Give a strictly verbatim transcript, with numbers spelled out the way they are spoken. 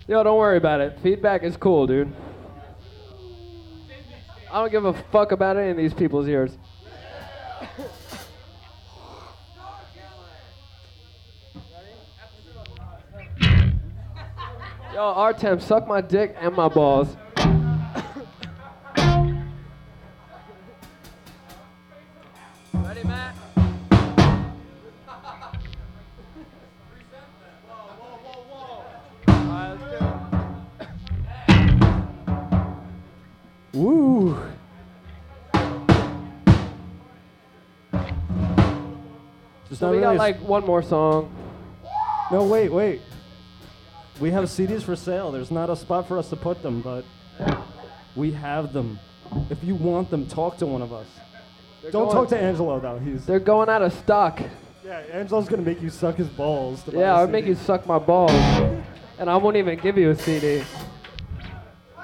Yo, don't worry about it. Feedback is cool, dude. I don't give a fuck about any of these people's ears. Yo, Artem, suck my dick and my balls. Ready, Matt? Woo! Just So not we got really- like one more song. No, wait, wait. We have C Ds for sale. There's not a spot for us to put them, but we have them. If you want them, talk to one of us. They're Don't going- talk to Angelo, though. He's They're going out of stock. yeah. Angelo's gonna make you suck his balls. To buy Yeah, a I'll C make D. you suck my balls. And I won't even give you a C D.